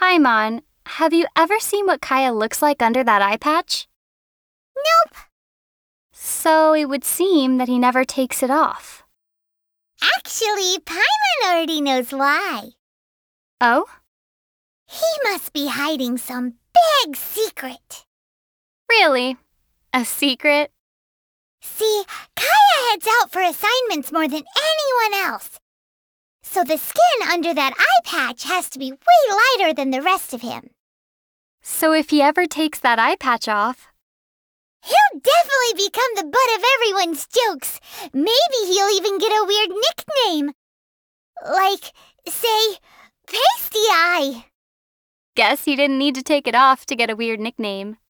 Paimon, have you ever seen what Kaya looks like under that eye patch? Nope. So it would seem that he never takes it off. Actually, Paimon already knows why. Oh? He must be hiding some big secret. Really? A secret? See, Kaya heads out for assignments more than anyone else. So the skin under that eye patch has to be way lighter than the rest of him. So if he ever takes that eye patch off, he'll definitely become the butt of everyone's jokes. Maybe he'll even get a weird nickname. Like, say, Pasty Eye. guess he didn't need to take it off to get a weird nickname.